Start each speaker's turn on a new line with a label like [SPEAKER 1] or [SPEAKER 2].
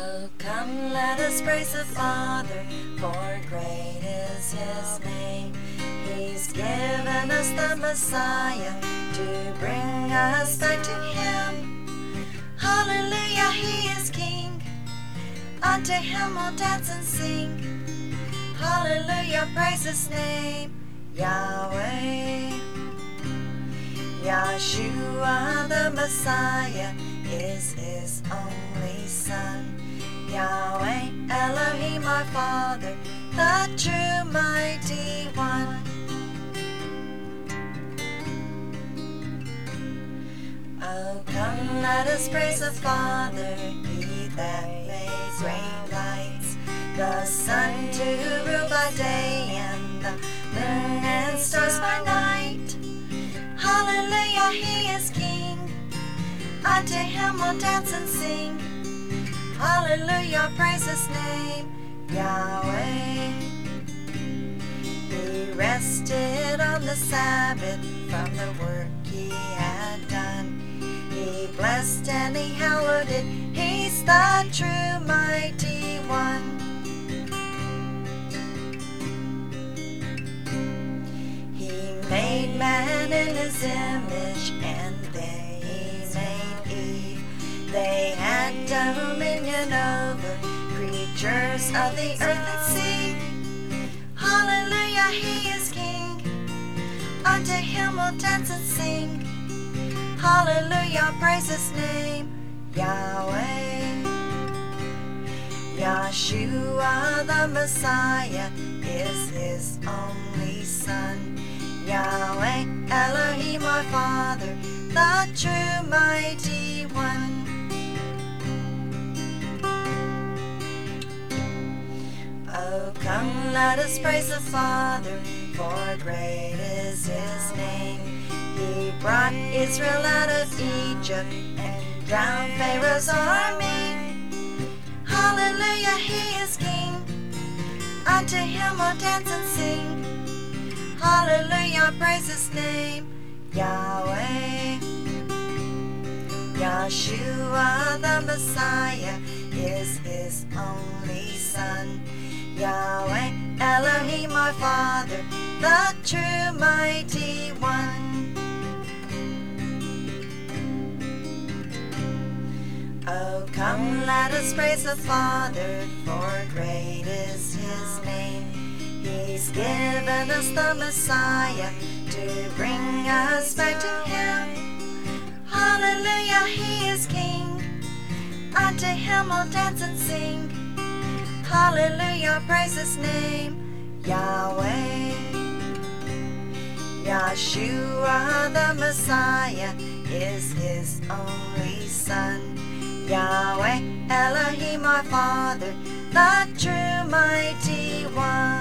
[SPEAKER 1] Oh, come, let us praise the Father, for great is His name. He's given us the Messiah to bring us back to Him. Hallelujah, He is King. Unto Him we'll dance and sing. Hallelujah, praise His name, Yahweh. Yeshua the Messiah is His only Son. Yahweh Elohim our Father, the true mighty one. Oh, come, let us praise the Father, He that made great lights, the sun to rule by day and the moon and stars by night. Hallelujah, He is King. Unto Him we'll dance and sing. Hallelujah, praise His name, Yahweh. He rested on the Sabbath from the work He had done. He blessed and He hallowed it. He's the true mighty one. He made man in His image, and then He made Eve. They had dominion over creatures of the earth and sea. Hallelujah, He is King. Unto Him we'll dance and sing. Hallelujah, praise His name, Yahweh. Yeshua the Messiah is His only Son. Yahweh Elohim our Father, the true mighty one. Oh, come, let us praise the Father, for great is His name. He brought Israel out of Egypt and drowned Pharaoh's army. Hallelujah, He is King. Unto Him we'll dance and sing. Hallelujah, praise His name, Yahweh. Yeshua the Messiah is His only Son. Yahweh Elohim our Father, the true mighty one. Oh, come, let us praise the Father, for great is His name. He's given us the Messiah to bring us back to Him. Hallelujah, He is King. Unto Him we'll dance and sing. Hallelujah, praise His name, Yahweh. Yeshua the Messiah is His only Son. Yahweh Elohim our Father, the true mighty one.